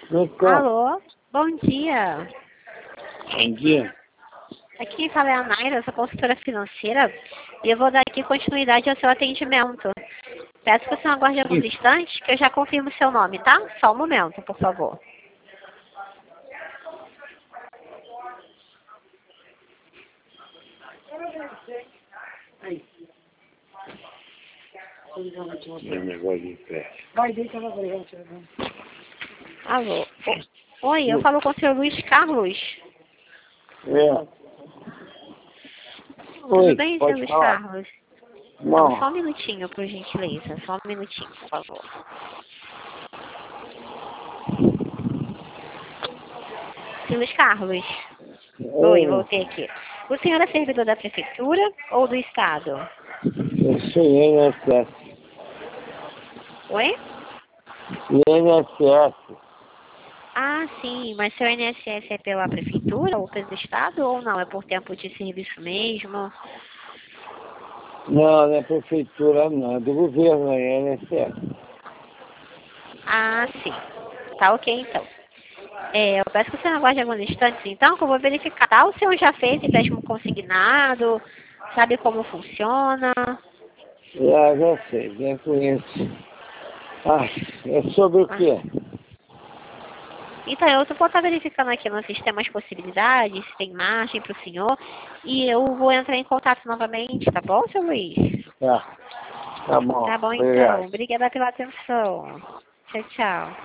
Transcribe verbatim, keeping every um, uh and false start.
Então, Alô, bom dia. bom dia. Aqui quem fala é a Naira, eu sou consultora financeira e eu vou dar aqui continuidade ao seu atendimento. Peço que o senhor aguarde alguns instantes que eu já confirmo o seu nome, tá? Só um momento, por favor. Meu negócio de pé. Alô. O- Oi, eu falo com o senhor Luiz Carlos. É. Tudo Oi, bem, senhor pode Luiz falar? Carlos? Não, Não, só um minutinho, por gentileza. Só um minutinho, por favor. Senhor Luiz Carlos. Oi, eu, voltei aqui. O senhor é servidor da prefeitura ou do estado? eu sou I N S S. Oi? I N S S. Ah, sim, mas seu I N S S é pela prefeitura ou pelo estado ou não? É por tempo de serviço mesmo? Não, não é prefeitura não, é do governo, é I N S S. Ah, sim. Tá ok, então. É, eu peço que você aguarde alguns instantes, então, que eu vou verificar. Tá? O senhor já fez empréstimo consignado? Sabe como funciona? Ah, já sei, já conheço. Ah, é sobre o Ah, quê? então, eu vou estar verificando aqui no sistema as possibilidades, se tem margem para o senhor, e eu vou entrar em contato novamente, tá bom, seu Luiz? Tá, tá bom, Tá bom, então. obrigado. Obrigada pela atenção. Tchau, tchau.